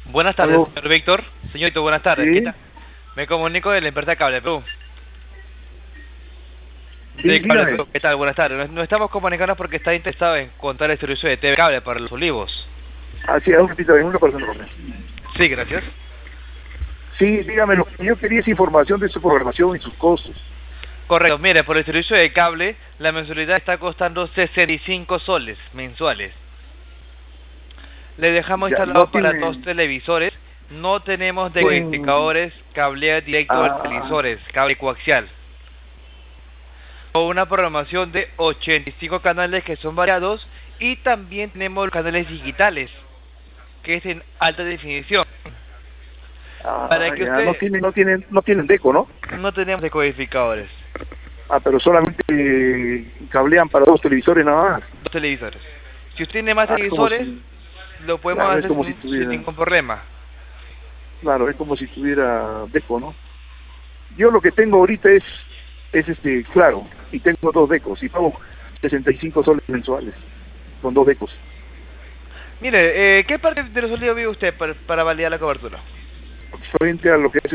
Buenas tardes, Aló, señor Víctor. Señor Víctor, buenas tardes. ¿Qué sí, tal? Me comunico de la empresa Cable Perú. sí, De Cable dígame. Perú. ¿Qué tal? Buenas tardes. Nos estamos comunicando porque está interesado en contar el servicio de TV Cable para los olivos. Ah, sí, un ratito, en una persona con él. Sí, gracias. Sí, dígame, lo que yo quería es información de su programación y sus costos. Correcto. Mire, por el servicio de cable, la mensualidad está costando 65 soles mensuales. Le dejamos Ya, no instalado para dos tiene, televisores. No tenemos tienen, decodificadores, cable directo de ah, televisores, cable coaxial. O una programación de 85 canales que son variados, y también tenemos los canales digitales, que es en alta definición. Para que ya, usted no tienen deco, ¿no? no tenemos decodificadores, Ah, pero solamente cablean para dos televisores nada más. dos televisores. Si usted tiene más Ah, es como televisores, si, lo podemos claro, es hacer como si sin tuviera, ningún problema. claro, es como si tuviera deco, ¿no? Yo lo que tengo ahorita es claro, y tengo dos decos, y pago 65 soles mensuales, con dos decos. Mire, ¿qué parte de los olivos vive usted para validar la cobertura? Frente a lo que es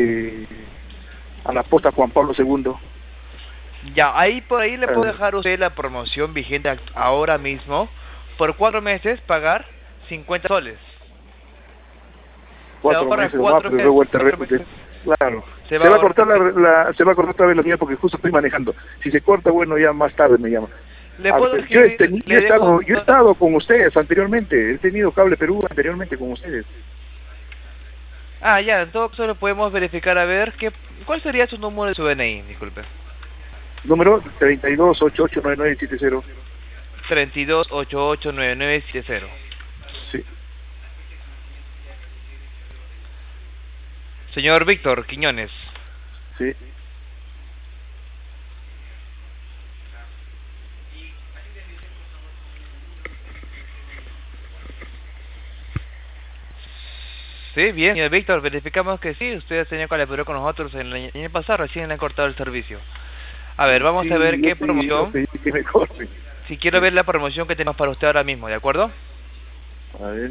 a la posta Juan Pablo II. Ya, ahí por ahí le puedo eh, dejar a usted la promoción vigente ahora mismo. Por 4 meses pagar 50 soles. Se va cuatro para meses nomás, cuatro pero meses, luego cuatro meses. claro, Se va se a va a ahorrar. cortar se va a cortar otra vez la mía porque justo estoy manejando. Si se corta, bueno, ya más tarde me llama. Le A puedo ver, escribir, le dejo. yo he estado con ustedes anteriormente, he tenido Cable Perú anteriormente con ustedes. Ah, ya, en todo caso lo podemos verificar a ver cuál sería su número de su DNI, disculpe. Número 32889970. 32889970. Sí, Señor Víctor Quiñones. sí. Sí, bien, señor Víctor, verificamos que sí, usted tenía colaborado con nosotros en el año pasado, recién le han cortado el servicio. A ver, vamos a ver Sí, qué yo promoción, pedí que me corten. si quiero Sí. ver la promoción que tenemos para usted ahora mismo, ¿de acuerdo? A ver.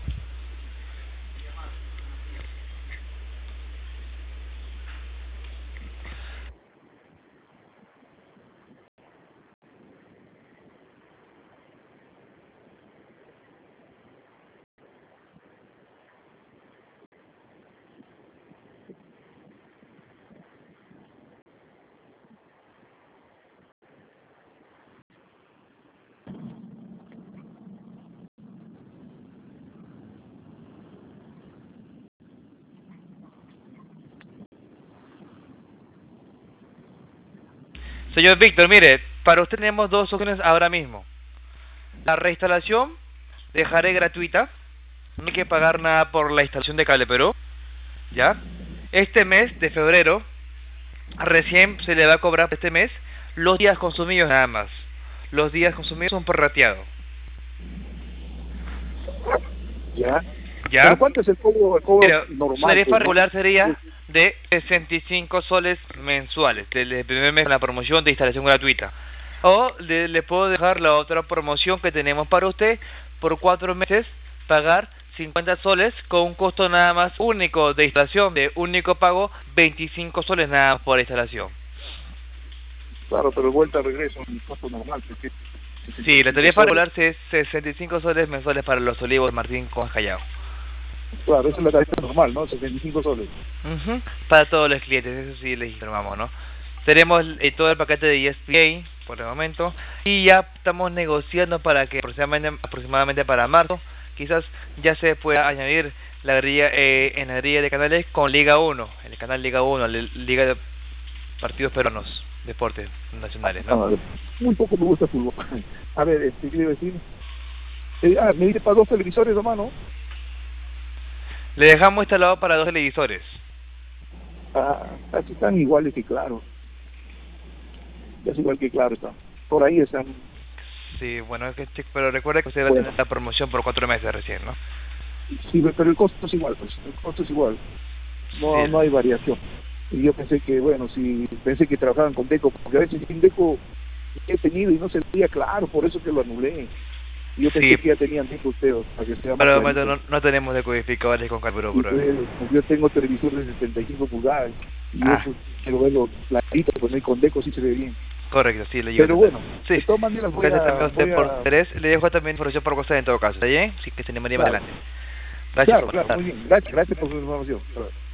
Señor Víctor, mire, para usted tenemos dos opciones ahora mismo. La reinstalación dejaré gratuita, no hay que pagar nada por la instalación de Cable Perú, ¿ya? Este mes de febrero, recién se le va a cobrar este mes los días consumidos nada más. Los días consumidos son prorrateados, Ya. Pero ¿ya? ¿cuánto es el cobro Mira, su normal, tarifa pues, no? regular sería de 65 soles mensuales, del primer mes con la promoción de instalación gratuita. O le puedo dejar la otra promoción que tenemos para usted, por 4 meses, pagar 50 soles con un costo nada más único de instalación, de único pago, 25 soles nada más por instalación. Claro, pero vuelta regreso, mi costo normal, porque Sí, la 65 tarifa soles. regular es 65 soles mensuales para los olivos Martín con Callao. Claro, esa es la tarifa normal, ¿no? 65 soles. Ujú. Para todos los clientes, eso sí les informamos, ¿no? Tenemos todo el paquete de ESPA por el momento, y ya estamos negociando para que aproximadamente para marzo quizás ya se pueda añadir la grilla, en la grilla de canales con Liga 1, el canal Liga 1, la Liga de Partidos Peruanos, deportes nacionales, ¿no? A ver, muy poco me gusta el fútbol. A ver, ¿qué iba a decir? Me dice para dos televisores nomás, ¿no? Le dejamos instalado para dos televisores. Casi están iguales que claro. Casi igual que claro están. Por ahí están. Sí, bueno, pero recuerde que usted va a Bueno, tener la promoción por 4 meses recién, ¿no? sí, pero el costo es igual, pues. El costo es igual. Sí. No hay variación. Y yo pensé que, bueno, si pensé que trabajaban con Deco, porque a veces sin Deco he tenido y no se veía claro, por eso que lo anulé. Yo pensé Sí, que ya tenían tiempo ustedes, para que sea más para el momento clarito. no tenemos decodificadores con Calpro Y Pro. pues, yo tengo televisor de 75 pulgadas y Ah, eso quiero verlo clarito, pues no, y con deco sí se ve bien. correcto, sí, le Pero bueno, Sí, de todas maneras gracias también a usted voy por a... interés. Le dejo también información por WhatsApp en todo caso, ¿está bien? Sí, que se animaría más Claro, adelante. Gracias claro, por claro, estar. muy bien. Gracias por su información.